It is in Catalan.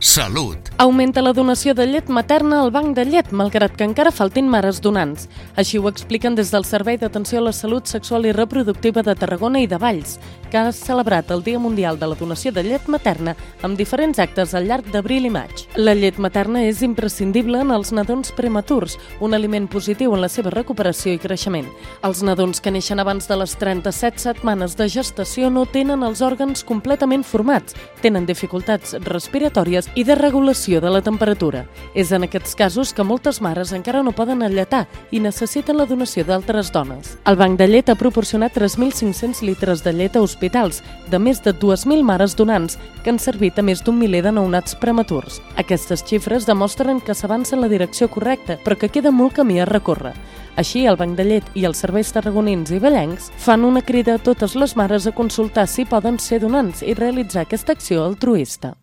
Salut. Augmenta la donació de llet materna al banc de llet, malgrat que encara faltin mares donants. Així ho expliquen des del Servei d'Atenció a la Salut Sexual i Reproductiva de Tarragona i de Valls, que ha celebrat el Dia Mundial de la Donació de Llet Materna amb diferents actes al llarg d'abril i maig. La llet materna és imprescindible en els nadons prematurs, un aliment positiu en la seva recuperació i creixement. Els nadons que neixen abans de les 37 setmanes de gestació no tenen els òrgans completament formats, tenen dificultats respiratòries i de regulació de la temperatura. És en aquests casos que moltes mares encara no poden alletar i necessiten la donació d'altres dones. El Banc de Llet ha proporcionat 3.500 litres de llet a hospitals de més de 2.000 mares donants que han servit a més d'un miler de nounats prematurs. Aquestes xifres demostren que s'avança en la direcció correcta, però que queda molt camí a recórrer. Així, el Banc de Llet i els serveis tarragonins i vallencs fan una crida a totes les mares a consultar si poden ser donants i realitzar aquesta acció altruista.